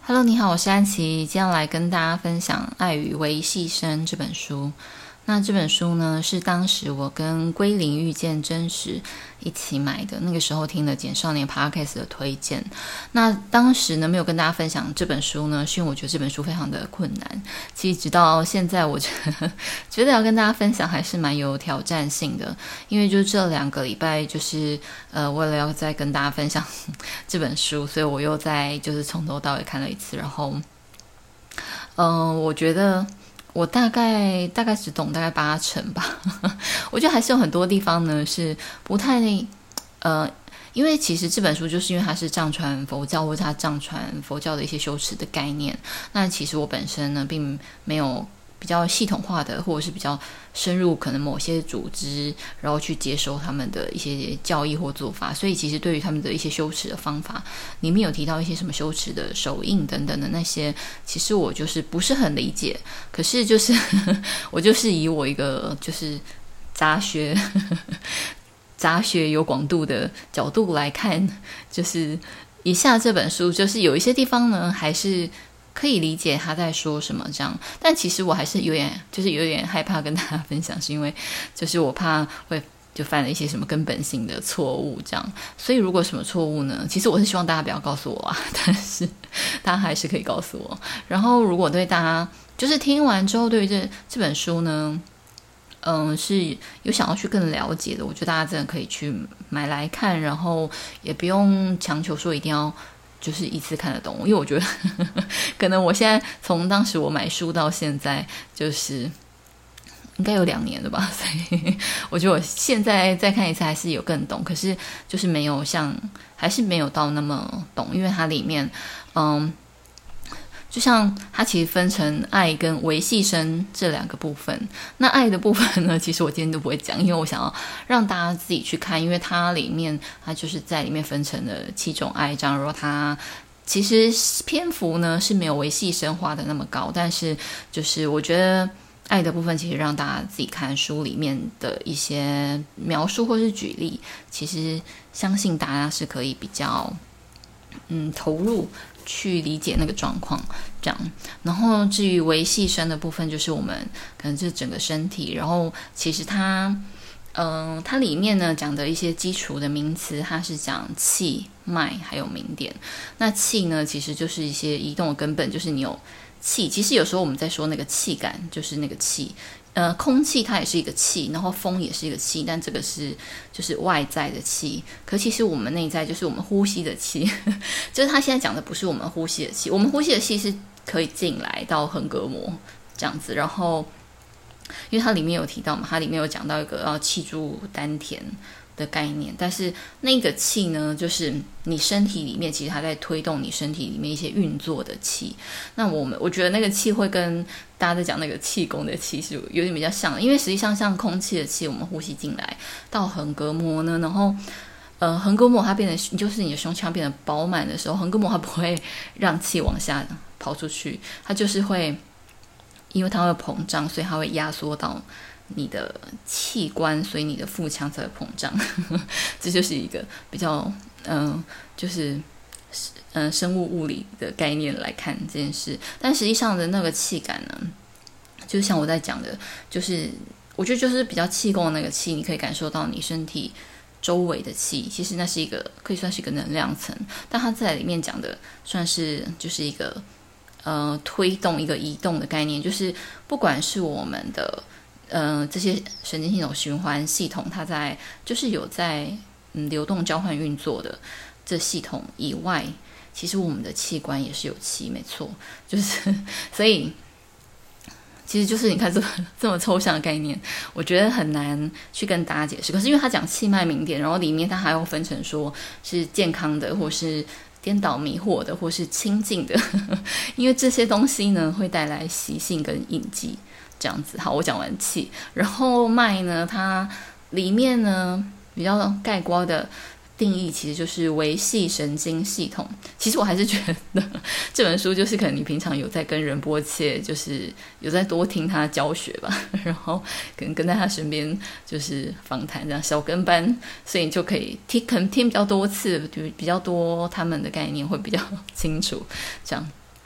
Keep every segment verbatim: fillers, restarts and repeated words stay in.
Hello，你好，我是安琪，今天要来跟大家分享《爱与维系生》这本书。那这本书呢，是当时我跟归零遇见真实一起买的，那个时候听了简少年 Podcast 的推荐。那当时呢，没有跟大家分享这本书呢，是因为我觉得这本书非常的困难。其实直到现在，我觉得觉得要跟大家分享还是蛮有挑战性的，因为就是这两个礼拜，就是呃，为了要再跟大家分享这本书，所以我又再就是从头到尾看了一次，然后，嗯、呃，我觉得。我大概大概只懂大概八成吧，我觉得还是有很多地方呢是不太呃，因为其实这本书就是因为它是藏传佛教或者它藏传佛教的一些修持的概念，那其实我本身呢并没有比较系统化的或者是比较深入可能某些组织然后去接收他们的一些教义或做法，所以其实对于他们的一些修持的方法里面有提到一些什么修持的手印等等的那些，其实我就是不是很理解，可是就是我就是以我一个就是杂学杂学有广度的角度来看，就是以下这本书就是有一些地方呢还是可以理解他在说什么这样，但其实我还是有点就是有点害怕跟大家分享，是因为就是我怕会就犯了一些什么根本性的错误这样，所以如果什么错误呢，其实我是希望大家不要告诉我啊，但是大家还是可以告诉我。然后如果对大家就是听完之后对于这这本书呢嗯，是有想要去更了解的，我觉得大家真的可以去买来看，然后也不用强求说一定要就是一次看得懂，因为我觉得呵呵可能我现在从当时我买书到现在就是应该有两年了吧，所以我觉得我现在再看一次还是有更懂，可是就是没有像还是没有到那么懂，因为它里面嗯就像它其实分成爱跟维系生这两个部分，那爱的部分呢，其实我今天都不会讲，因为我想要让大家自己去看，因为它里面它就是在里面分成了七种爱这样，如果它其实篇幅呢是没有维系生画的那么高，但是就是我觉得爱的部分其实让大家自己看书里面的一些描述或是举例，其实相信大家是可以比较嗯投入去理解那个状况这样。然后至于维系生的部分，就是我们可能是整个身体，然后其实它嗯、呃，它里面呢讲的一些基础的名词，它是讲气脉还有明点。那气呢其实就是一些移动的根本，就是你有气，其实有时候我们在说那个气感，就是那个气呃，空气它也是一个气，然后风也是一个气，但这个是就是外在的气，可其实我们内在就是我们呼吸的气就是他现在讲的不是我们呼吸的气，我们呼吸的气是可以进来到横膈膜这样子，然后因为它里面有提到嘛，它里面有讲到一个要气住丹田的概念，但是那个气呢就是你身体里面其实它在推动你身体里面一些运作的气，那我们我觉得那个气会跟大家在讲那个气功的气是有点比较像的，因为实际上像空气的气我们呼吸进来到横膈膜呢，然后呃横膈膜它变得就是你的胸腔变得饱满的时候，横膈膜它不会让气往下跑出去，它就是会因为它会膨胀，所以它会压缩到你的器官，所以你的腹腔才会膨胀这就是一个比较嗯、呃，就是嗯、呃、生物物理的概念来看这件事，但实际上的那个气感呢，就是像我在讲的，就是我觉得就是比较气功的那个气，你可以感受到你身体周围的气，其实那是一个可以算是一个能量层，但它在里面讲的算是就是一个呃推动一个移动的概念，就是不管是我们的呃，这些神经系统循环系统，它在就是有在嗯流动交换运作的这系统以外，其实我们的器官也是有气，没错，就是所以其实就是你看这么这么抽象的概念，我觉得很难去跟大家解释。可是因为它讲气脉明点，然后里面它还要分成说是健康的，或是颠倒迷惑的，或是清净的因为这些东西呢会带来习性跟印记这样子。好，我讲完气，然后脉呢它里面呢比较概括的定义其实就是维系神经系统。其实我还是觉得这本书就是可能你平常有在跟仁波切就是有在多听他教学吧，然后可能跟在他身边就是访谈这样小跟班，所以你就可以听可能听比较多次，比较多他们的概念会比较清楚这样。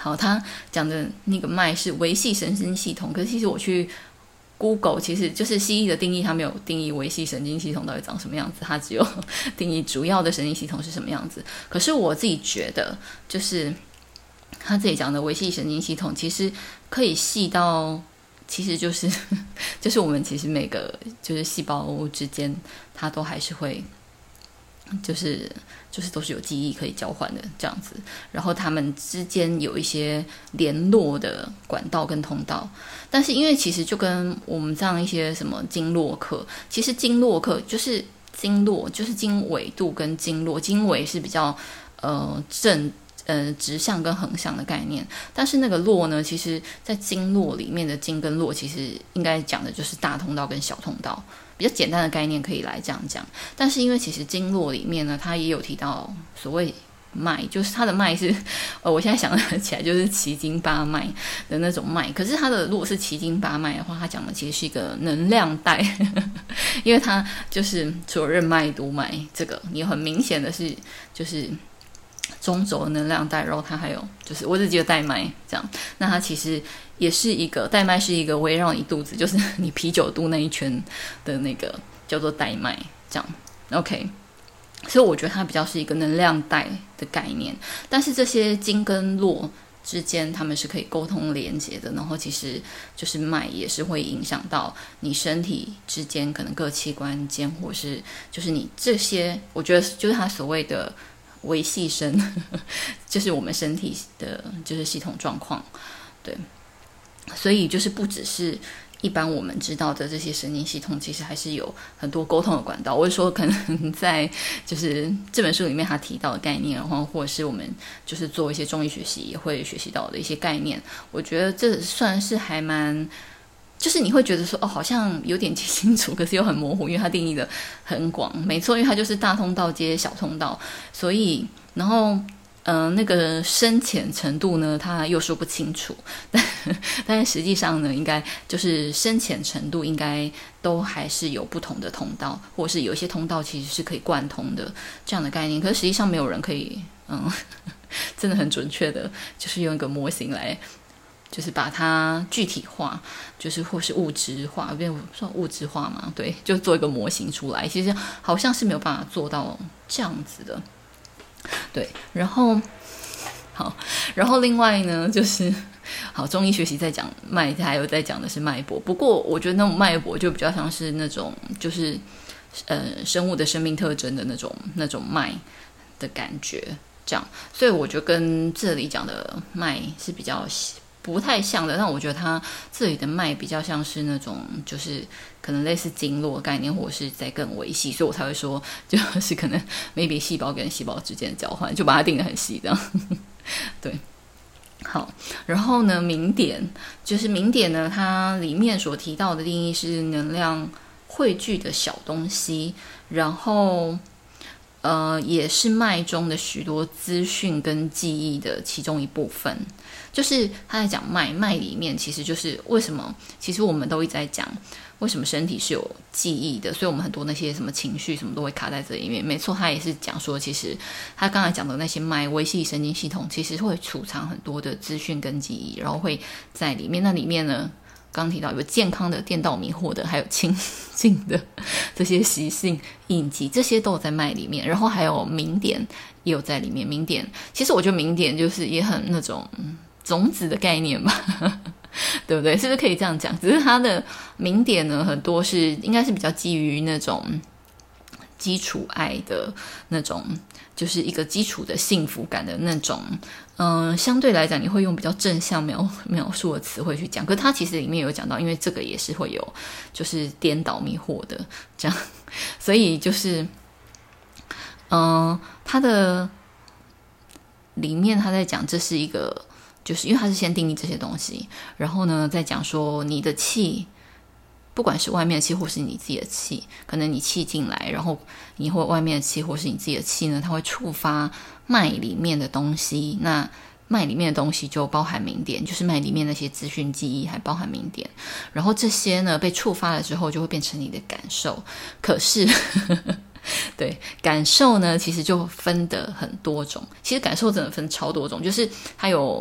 好，他讲的那个脉是维系神经系统，可是其实我去 Google 其实就是西医的定义，它没有定义维系神经系统到底长什么样子，它只有定义主要的神经系统是什么样子。可是我自己觉得，就是他这里讲的维系神经系统，其实可以细到，其实就是就是我们其实每个就是细胞之间，它都还是会。就是就是都是有记忆可以交换的这样子，然后他们之间有一些联络的管道跟通道，但是因为其实就跟我们这样一些什么经络课，其实经络课就是经络就是经纬度跟经络，经纬是比较呃正呃直向跟横向的概念，但是那个络呢，其实在经络里面的经跟络，其实应该讲的就是大通道跟小通道。比较简单的概念可以来这样讲，但是因为其实经络里面呢，它也有提到所谓脉，就是它的脉是，呃，我现在想得起来就是奇经八脉的那种脉。可是它的如果是奇经八脉的话，它讲的其实是一个能量带，因为它就是除了任脉、督脉这个，你很明显的是就是中轴的能量带，然后它还有就是我只记得带脉这样，那它其实也是一个带脉，是一个围绕你肚子，就是你啤酒肚那一圈的那个叫做带脉这样 ，OK。所以我觉得它比较是一个能量带的概念，但是这些经跟络之间他们是可以沟通连接的，然后其实就是脉也是会影响到你身体之间可能各器官间，或是就是你这些，我觉得就是它所谓的维系身，就是我们身体的就是系统状况，对，所以就是不只是一般我们知道的这些神经系统，其实还是有很多沟通的管道。我是说，可能在就是这本书里面他提到的概念，然后或者是我们就是做一些中医学习也会学习到的一些概念，我觉得这算是还蛮。就是你会觉得说哦，好像有点清楚，可是又很模糊，因为它定义的很广。没错，因为它就是大通道接小通道，所以然后嗯、呃，那个深浅程度呢，它又说不清楚。但但是实际上呢，应该就是深浅程度应该都还是有不同的通道，或者是有一些通道其实是可以贯通的这样的概念。可是实际上没有人可以嗯，真的很准确的，就是用一个模型来。就是把它具体化，就是或是物质化，变算物质化嘛？对，就做一个模型出来。其实好像是没有办法做到这样子的，对。然后好，然后另外呢，就是好中医学习在讲脉，还有在讲的是脉搏。不过我觉得那种脉搏就比较像是那种就是呃生物的生命特征的那种那种脉的感觉，这样。所以我觉得跟这里讲的脉是比较。不太像的，但我觉得它这里的脉比较像是那种，就是可能类似经络概念，或者是在更维系，所以我才会说，就是可能 maybe 细胞跟细胞之间的交换，就把它定得很细这样。对，好，然后呢，明点就是明点呢，它里面所提到的定义是能量汇聚的小东西，然后。呃，也是脉中的许多资讯跟记忆的其中一部分，就是他在讲脉，脉里面其实就是为什么，其实我们都一直在讲为什么身体是有记忆的，所以我们很多那些什么情绪什么都会卡在这里面。没错，他也是讲说，其实他刚才讲的那些脉维系神经系统，其实会储藏很多的资讯跟记忆，然后会在里面。那里面呢？刚提到有健康的、颠倒迷惑的，还有清净的这些习性印记，这些都有在脉里面。然后还有明点也有在里面。明点其实我觉得明点就是也很那种、嗯、种子的概念吧，对不对？是不是可以这样讲？只是它的明点呢，很多是应该是比较基于那种基础爱的那种，就是一个基础的幸福感的那种。嗯、呃，相对来讲，你会用比较正向描描述的词汇去讲，可是它其实里面有讲到，因为这个也是会有就是颠倒迷惑的这样，所以就是嗯、呃，它的里面他在讲这是一个，就是因为他是先定义这些东西，然后呢再讲说你的气。不管是外面的气或是你自己的气，可能你气进来，然后你或外面的气或是你自己的气呢，它会触发脉里面的东西。那脉里面的东西就包含明点，就是脉里面那些资讯记忆还包含明点。然后这些呢被触发了之后，就会变成你的感受。可是对感受呢，其实就分得很多种。其实感受真的分超多种，就是它有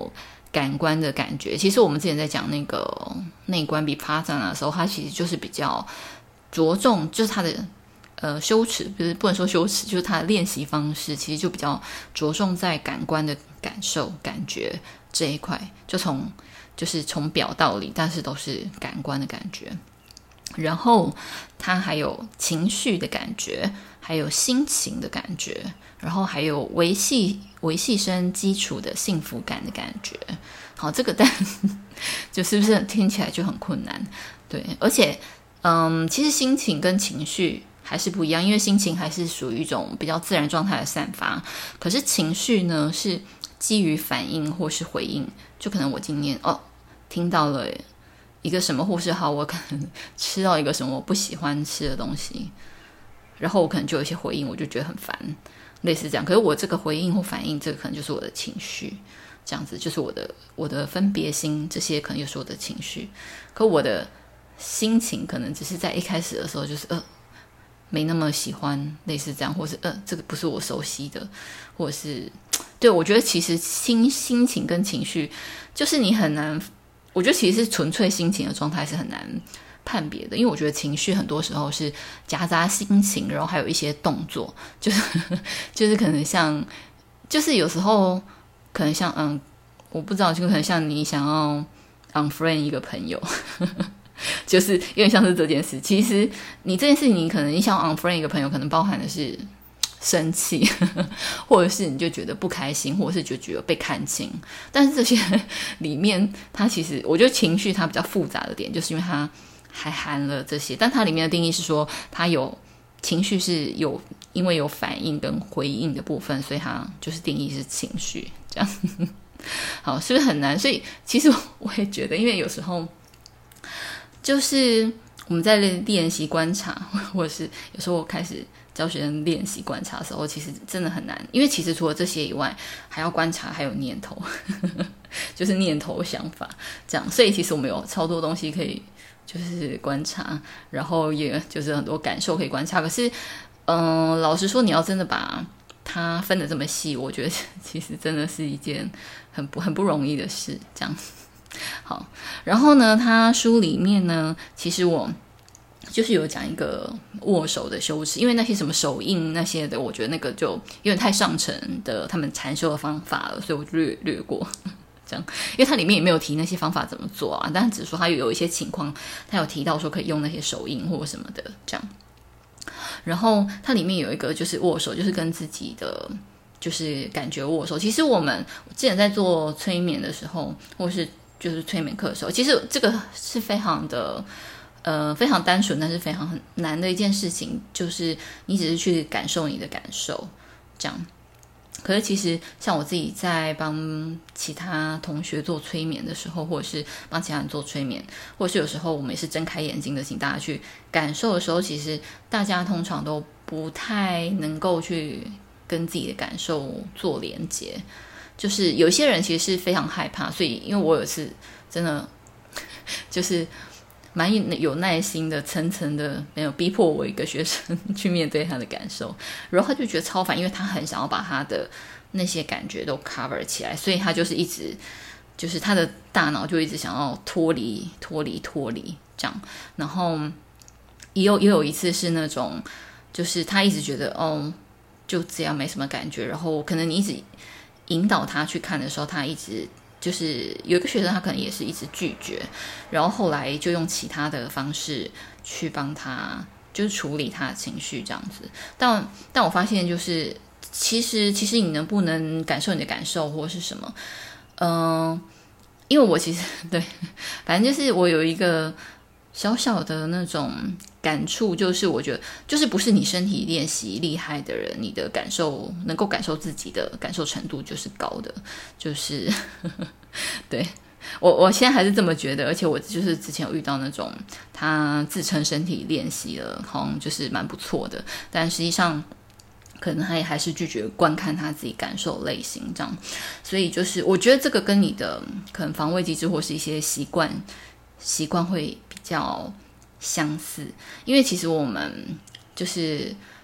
感官的感觉。其实我们之前在讲那个内观比帕萨纳的时候，它其实就是比较着重，就是它的呃修持，不是不能说修持，就是它的练习方式，其实就比较着重在感官的感受、感觉这一块，就从就是从表到里，但是都是感官的感觉。然后它还有情绪的感觉，还有心情的感觉，然后还有维系维系生基础的幸福感的感觉。好，这个但就是不是听起来就很困难？对，而且嗯，其实心情跟情绪还是不一样，因为心情还是属于一种比较自然状态的散发，可是情绪呢是基于反应或是回应。就可能我今天哦听到了一个什么，或是好我可能吃到一个什么我不喜欢吃的东西，然后我可能就有一些回应，我就觉得很烦，类似这样。可是我这个回应或反应，这个可能就是我的情绪，这样子就是我的我的分别心，这些可能就是我的情绪。可我的心情可能只是在一开始的时候就是呃没那么喜欢，类似这样，或是呃这个不是我熟悉的，或者是对，我觉得其实心心情跟情绪就是你很难，我觉得其实是纯粹心情的状态是很难判别的，因为我觉得情绪很多时候是夹杂心情，然后还有一些动作，就是就是可能像，就是有时候可能像嗯，我不知道，就可能像你想要 unfriend 一个朋友。就是有点像是这件事，其实你这件事情你可能你想 unfriend 一个朋友，可能包含的是生气，或者是你就觉得不开心，或者是就觉得被看清。但是这些里面它其实我觉得情绪它比较复杂的点，就是因为它还含了这些，但它里面的定义是说它有情绪是有因为有反应跟回应的部分，所以它就是定义是情绪这样。好，是不是很难？所以其实我也觉得，因为有时候就是我们在练习观察，或者是有时候我开始教学生练习观察的时候，其实真的很难，因为其实除了这些以外，还要观察，还有念头，就是念头想法这样。所以其实我们有超多东西可以就是观察，然后也就是很多感受可以观察。可是，嗯、呃，老实说，你要真的把它分得这么细，我觉得其实真的是一件很不很不容易的事，这样。好，然后呢，他书里面呢，其实我就是有讲一个握手的修持，因为那些什么手印那些的，我觉得那个就有点太上层的他们禅修的方法了，所以我就略略过这样，因为它里面也没有提那些方法怎么做啊，但只是说它有一些情况，它有提到说可以用那些手印或什么的这样。然后它里面有一个就是握手，就是跟自己的就是感觉握手。其实我们之前在做催眠的时候，或是就是催眠课的时候，其实这个是非常的呃非常单纯，但是非常很难的一件事情，就是你只是去感受你的感受这样。可是其实像我自己在帮其他同学做催眠的时候，或者是帮其他人做催眠，或者是有时候我们也是睁开眼睛的请大家去感受的时候，其实大家通常都不太能够去跟自己的感受做连接。就是有些人其实是非常害怕，所以因为我有一次真的就是蛮有耐心的层层的没有逼迫我一个学生去面对他的感受，然后他就觉得超烦，因为他很想要把他的那些感觉都 cover 起来，所以他就是一直就是他的大脑就一直想要脱离脱离脱离这样。然后也有也有一次是那种就是他一直觉得哦就这样没什么感觉，然后可能你一直引导他去看的时候，他一直就是有一个学生他可能也是一直拒绝，然后后来就用其他的方式去帮他就是处理他的情绪这样子。但但我发现就是其实其实你能不能感受你的感受或是什么嗯、呃，因为我其实对反正就是我有一个小小的那种感触，就是我觉得就是不是你身体练习厉害的人，你的感受能够感受自己的感受程度就是高的，就是对我我现在还是这么觉得。而且我就是之前有遇到那种他自称身体练习了好像就是蛮不错的，但实际上可能他也还是拒绝观看他自己感受类型这样。所以就是我觉得这个跟你的可能防卫机制或是一些习惯习惯会比较相似，因为其实我们就是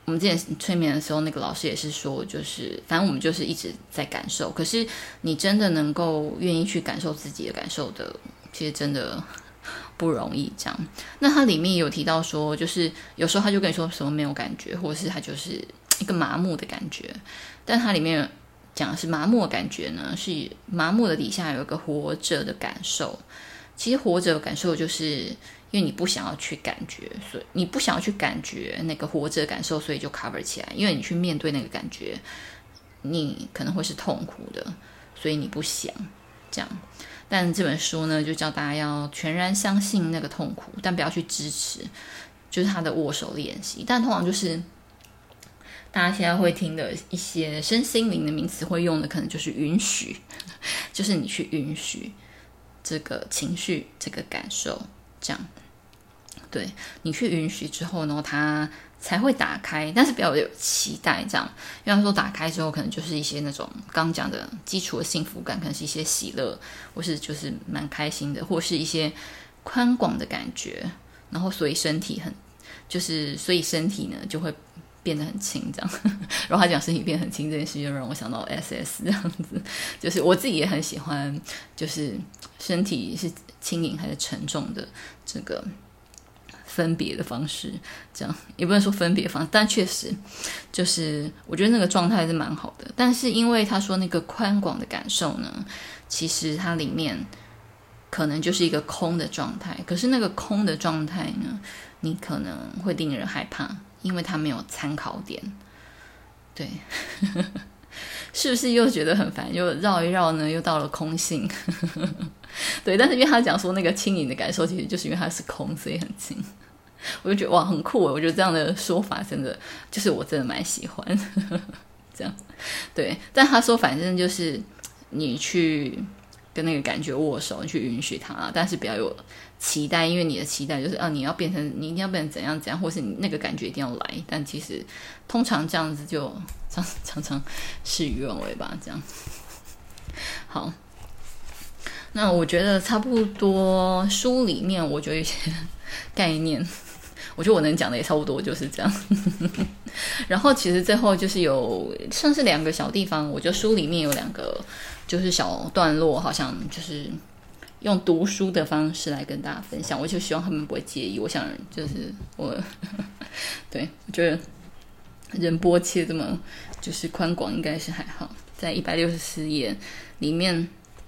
我们之前催眠的时候，那个老师也是说，就是反正我们就是一直在感受，可是你真的能够愿意去感受自己的感受的，其实真的不容易这样。那它里面有提到说，就是有时候他就跟你说什么没有感觉，或者是他就是一个麻木的感觉，但它里面讲的是麻木的感觉呢，是麻木的底下有一个活着的感受。其实活着的感受就是因为你不想要去感觉，所以你不想要去感觉那个活着的感受，所以就 cover 起来。因为你去面对那个感觉，你可能会是痛苦的，所以你不想这样。但这本书呢，就教大家要全然相信那个痛苦，但不要去支持，就是他的握手练习。但通常就是大家现在会听的一些身心灵的名词会用的，可能就是允许，就是你去允许这个情绪、这个感受，这样。对，你去允许之后呢，它才会打开，但是不要有期待这样。因为说打开之后，可能就是一些那种刚讲的基础的幸福感，可能是一些喜乐，或是就是蛮开心的，或是一些宽广的感觉。然后所以身体很，就是所以身体呢就会变得很轻这样。然后他讲身体变得很轻这件事，就让我想到 S S 这样子。就是我自己也很喜欢，就是身体是轻盈还是沉重的这个分别的方式，这样也不能说分别方式，但确实就是我觉得那个状态是蛮好的。但是因为他说那个宽广的感受呢，其实它里面可能就是一个空的状态，可是那个空的状态呢，你可能会令人害怕，因为它没有参考点。对是不是又觉得很烦，又绕一绕呢，又到了空性。对，但是因为他讲说那个轻盈的感受，其实就是因为它是空，所以很轻。我就觉得哇，很酷耶，我觉得这样的说法真的就是我真的蛮喜欢。这样对，但他说反正就是你去跟那个感觉握手，你去允许它，但是不要有期待，因为你的期待就是啊，你要变成你一定要变成怎样怎样，或是你那个感觉一定要来，但其实通常这样子就常常常事与愿违吧，这样。好，那我觉得差不多，书里面我觉得一些概念，我觉得我能讲的也差不多就是这样。然后其实最后就是有像是两个小地方，我觉得书里面有两个就是小段落，好像就是用读书的方式来跟大家分享，我就希望他们不会介意。我想就是我对，我觉得仁波切这么就是宽广应该是还好。在一百六十四页里面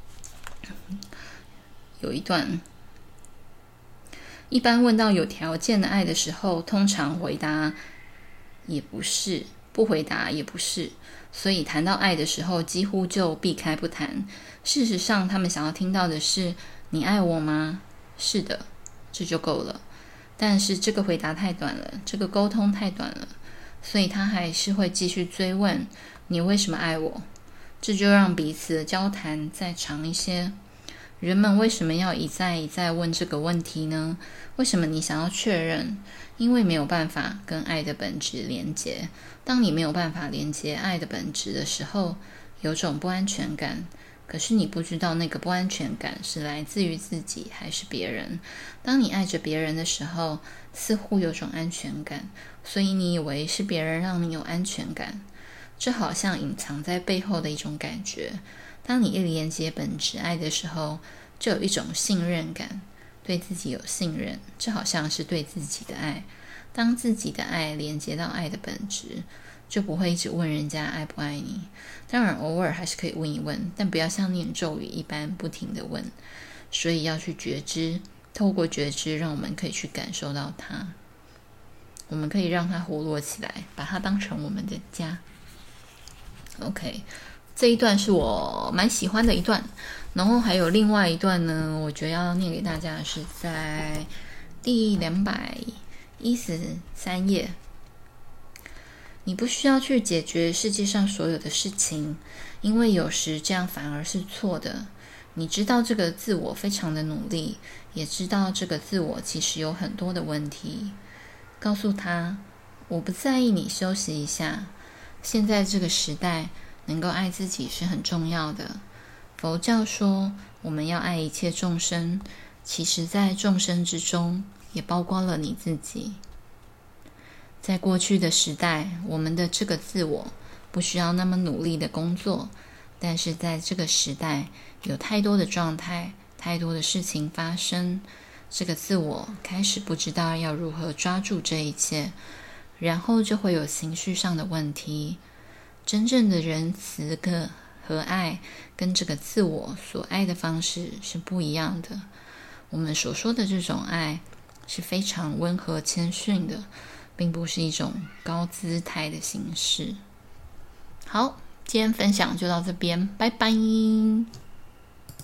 有一段，一般问到有条件的爱的时候，通常回答也不是，不回答也不是，所以谈到爱的时候几乎就避开不谈。事实上他们想要听到的是，你爱我吗？是的，这就够了。但是这个回答太短了，这个沟通太短了，所以他还是会继续追问，你为什么爱我？这就让彼此的交谈再长一些。人们为什么要一再一再问这个问题呢？为什么你想要确认？因为没有办法跟爱的本质连结。当你没有办法连接爱的本质的时候，有种不安全感。可是你不知道那个不安全感是来自于自己还是别人。当你爱着别人的时候，似乎有种安全感，所以你以为是别人让你有安全感。这好像隐藏在背后的一种感觉。当你一连接本质爱的时候，就有一种信任感，对自己有信任，这好像是对自己的爱。当自己的爱连接到爱的本质，就不会一直问人家爱不爱你。当然偶尔还是可以问一问，但不要像念咒语一般不停地问。所以要去觉知，透过觉知让我们可以去感受到它，我们可以让它活络起来，把它当成我们的家。 OK， 这一段是我蛮喜欢的一段。然后还有另外一段呢，我觉得要念给大家的是在第两百一十三页。你不需要去解决世界上所有的事情，因为有时这样反而是错的。你知道这个自我非常的努力，也知道这个自我其实有很多的问题。告诉他，我不在意你休息一下。现在这个时代，能够爱自己是很重要的。佛教说，我们要爱一切众生，其实在众生之中，也包括了你自己。 在过去的时代，我们的这个自我不需要那么努力的工作，但是在这个时代，有太多的状态，太多的事情发生，这个自我开始不知道要如何抓住这一切，然后就会有情绪上的问题。真正的仁慈跟和爱跟这个自我所爱的方式是不一样的。我们所说的这种爱是非常温和谦逊的，并不是一种高姿态的形式。好，今天分享就到这边，拜拜。